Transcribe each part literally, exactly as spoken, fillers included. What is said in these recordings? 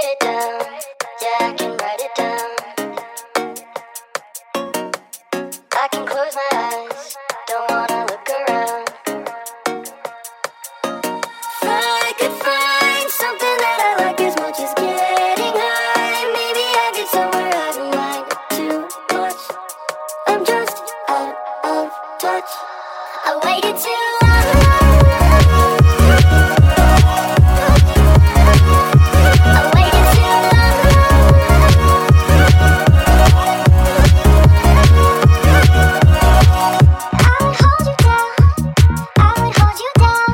write it down. Yeah, I can write it down. I can close my eyes, don't wanna look around. If I could find something that I like as much as getting high, maybe I get somewhere I don't mind too much. I'm just out of touch. I waited too long. I waited too long. I would hold you down. I would hold you down.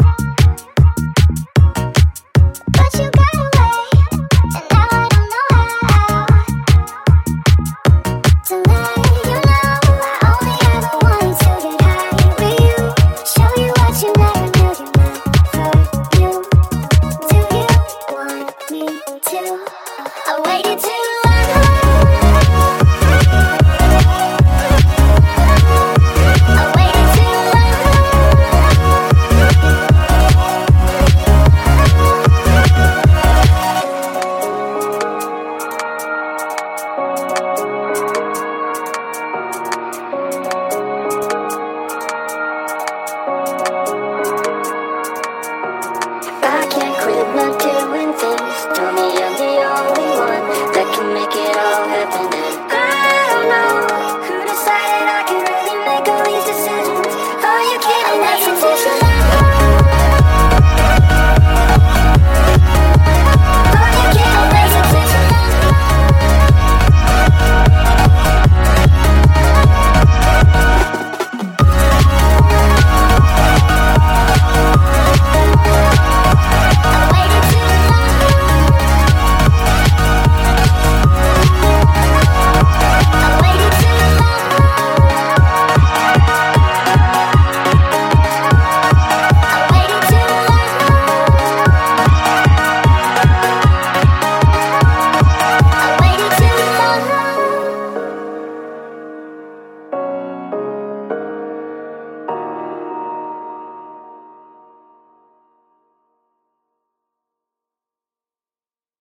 But you got away, and now I don't know how to let you know. I only ever wanted to get high with you, show you what you never knew you meant for you. Do you want me to? I waited too long. I waited too long. I can't quit not doing things. Tell me